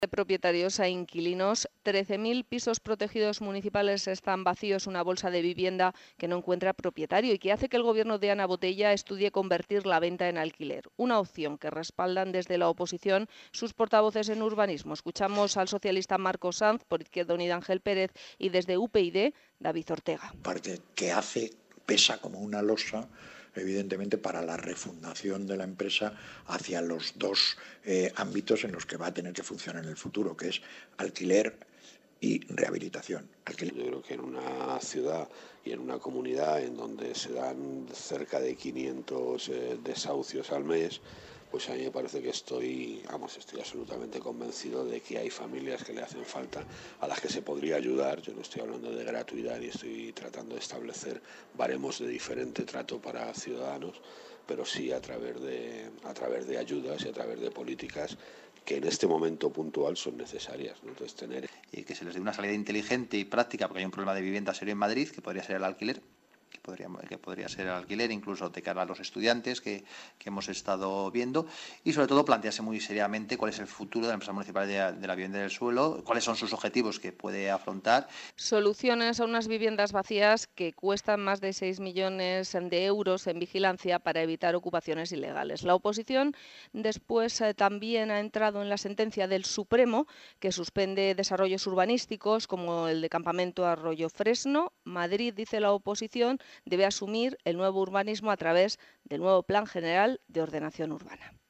De propietarios a inquilinos, 13.000 pisos protegidos municipales están vacíos, una bolsa de vivienda que no encuentra propietario y que hace que el gobierno de Ana Botella estudie convertir la venta en alquiler, una opción que respaldan desde la oposición sus portavoces en urbanismo. Escuchamos al socialista Marcos Sanz, por Izquierda Unida Ángel Pérez, y desde UPyD David Ortega. Parte que hace pesa como una losa, evidentemente, para la refundación de la empresa hacia los dos ámbitos en los que va a tener que funcionar en el futuro, que es alquiler y rehabilitación. Yo creo que en una ciudad y en una comunidad en donde se dan cerca de 500 desahucios al mes, pues a mí me parece que estoy absolutamente convencido de que hay familias que le hacen falta, a las que se podría ayudar. Yo no estoy hablando de gratuidad ni estoy tratando de establecer baremos de diferente trato para ciudadanos, pero sí a través de ayudas y a través de políticas que en este momento puntual son necesarias, ¿no? Entonces, que se les dé una salida inteligente y práctica, porque hay un problema de vivienda serio en Madrid, que podría ser el alquiler, que podría ser el alquiler, incluso de cara a los estudiantes que hemos estado viendo, y sobre todo plantearse muy seriamente cuál es el futuro de la empresa municipal de la vivienda del suelo, cuáles son sus objetivos que puede afrontar. Soluciones a unas viviendas vacías que cuestan más de 6 millones de euros en vigilancia para evitar ocupaciones ilegales. La oposición después también ha entrado en la sentencia del Supremo que suspende desarrollos urbanísticos como el de Campamento Arroyo Fresno. Madrid, dice la oposición, debe asumir el nuevo urbanismo a través del nuevo Plan General de Ordenación Urbana.